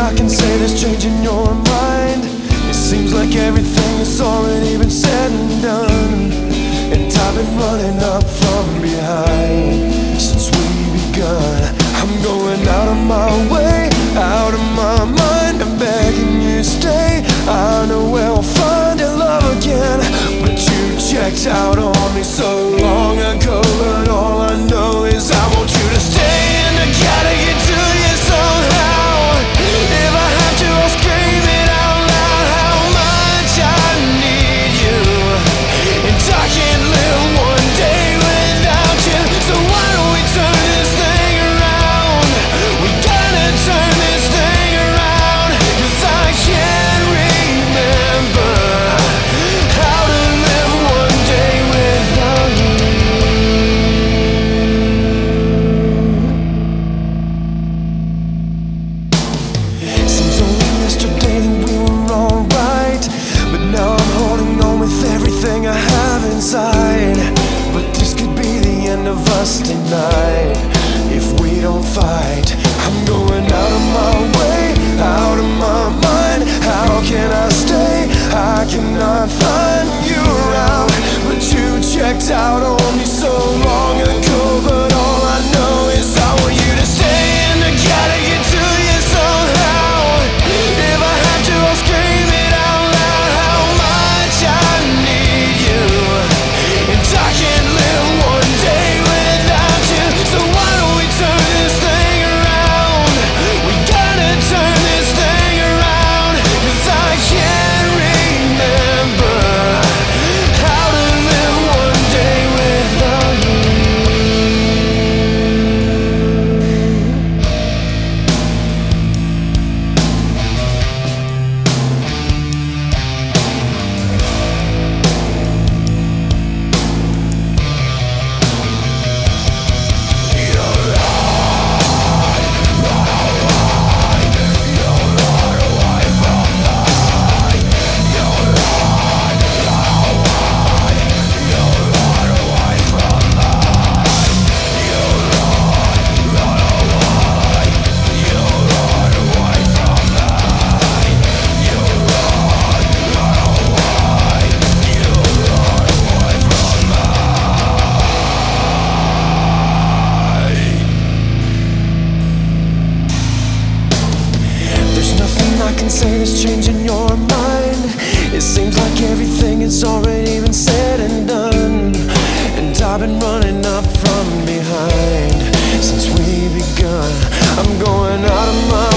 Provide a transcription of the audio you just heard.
I can say that's changing your mind. It seems like everything has already been said and done, and I've been running up from behind since we begun. I'm going out of my way, out of my mind. I'm begging you to stay. I know we'll find your love again, but you checked out on me so long ago. But all I know is I want you to stay, and I gotta get to you somehow. If I have to, I'll scream it out loud how much I need you, and I can't live one day without you. So why don't we turn this thing around? We gotta turn this thing around, 'cause I can't remember how to live one day without you. Seems only yesterday that we were alright, but now I'm holding on with everything I have inside. But this could be the end of us tonight if we don't fight. I'm going out of my way, out of my mind. How can I stay? I cannot find you around, but you checked out on me so long ago. But all I know is I want you to stay, and I gotta get to you somehow. If I have to, I'll scream it out loud how much I need you, and I can't live one day without you. So why don't we turn this thing around? We gotta turn this thing around, 'cause I can't remember how to live one day without you. There's nothing I can say that's changing your mind. It seems like everything has already been said and done, and I've been running up from behind since we begun. I'm going out of my